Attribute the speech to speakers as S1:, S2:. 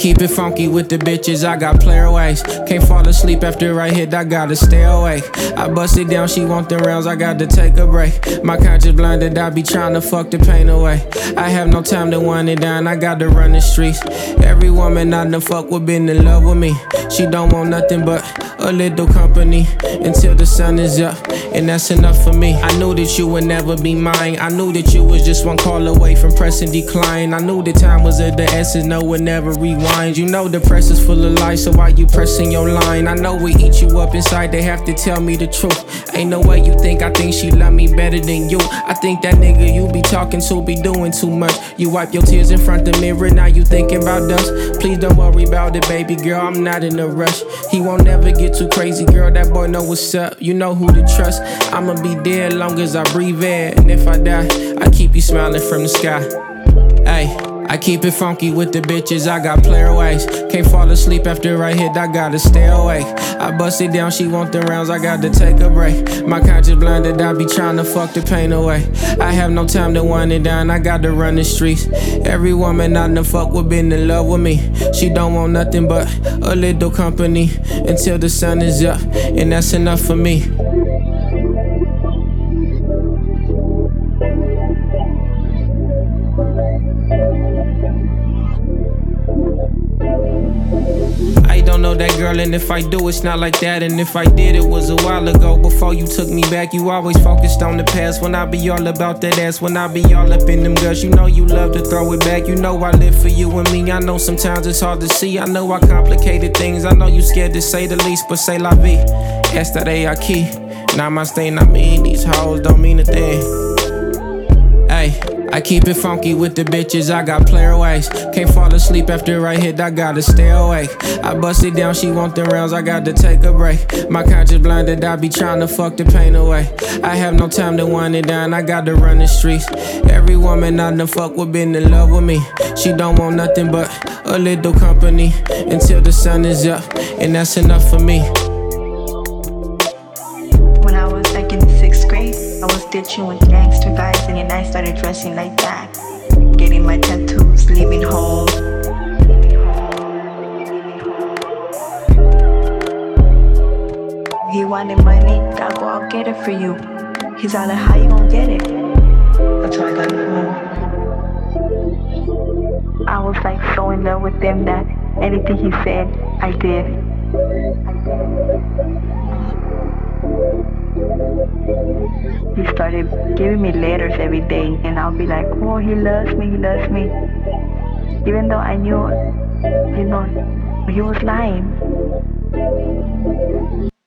S1: keep it funky with the bitches, I got player ways. Can't fall asleep after I hit, I gotta stay awake. I bust it down, she want them rounds, I got to take a break. My conscience blinded, I be trying to fuck the pain away. I have no time to wind it down, I got to run the streets. Every woman I done fuck with been in love with me. She don't want nothing but a little company until the sun is up, and that's enough for me. I knew that you would never be mine. I knew that you was just one call away from pressing decline. I knew the time was of the essence, no one never rewind. You know the press is full of lies, so why you pressing your line? I know we eat you up inside, they have to tell me the truth. Ain't no way you think I think she love me better than you. I think that nigga you be talking to be doing too much. You wipe your tears in front of the mirror, now you thinking about us. Please don't worry about it, baby girl, I'm not in a rush. He won't never get too crazy, girl, that boy know what's up. You know who to trust. I'ma be dead long as I breathe air, and if I die, I keep you smiling from the sky. Ayy, I keep it funky with the bitches, I got player ways. Can't fall asleep after I hit, I gotta stay awake. I bust it down, she want them rounds, I got to take a break. My conscience blinded, I be trying to fuck the pain away. I have no time to wind it down, I got to run the streets. Every woman I done fuck with been in love with me. She don't want nothing but a little company until the sun is up, and that's enough for me. I don't know that girl, and if I do, it's not like that. And if I did, it was a while ago, before you took me back. You always focused on the past, when I be all about that ass, when I be all up in them guts. You know you love to throw it back, you know I live for you and me. I know sometimes it's hard to see, I know I complicated things, I know you scared to say the least, but say la vie, yesterday I key. Now my stain, I mean these hoes don't mean a thing. Ayy, I keep it funky with the bitches, I got player ways. Can't fall asleep after I hit, I gotta stay awake. I bust it down, she want them rounds, I got to take a break. My conscience blinded, I be trying to fuck the pain away. I have no time to wind it down, I got to run the streets. Every woman I done fuck with been in love with me. She don't want nothing but a little company until the sun is up, and that's enough for me.
S2: When I was like in the 6th grade, I was ditching with gangster guys, and I started dressing like that. Getting my tattoos, leaving home. He wanted money, I'll go out get it for you. He's all like, how you gonna get it? That's how I got it home. I was like so in love with him that anything he said, I did. He started giving me letters every day, and I'll be like, oh, he loves me, he loves me. Even though I knew, he was lying.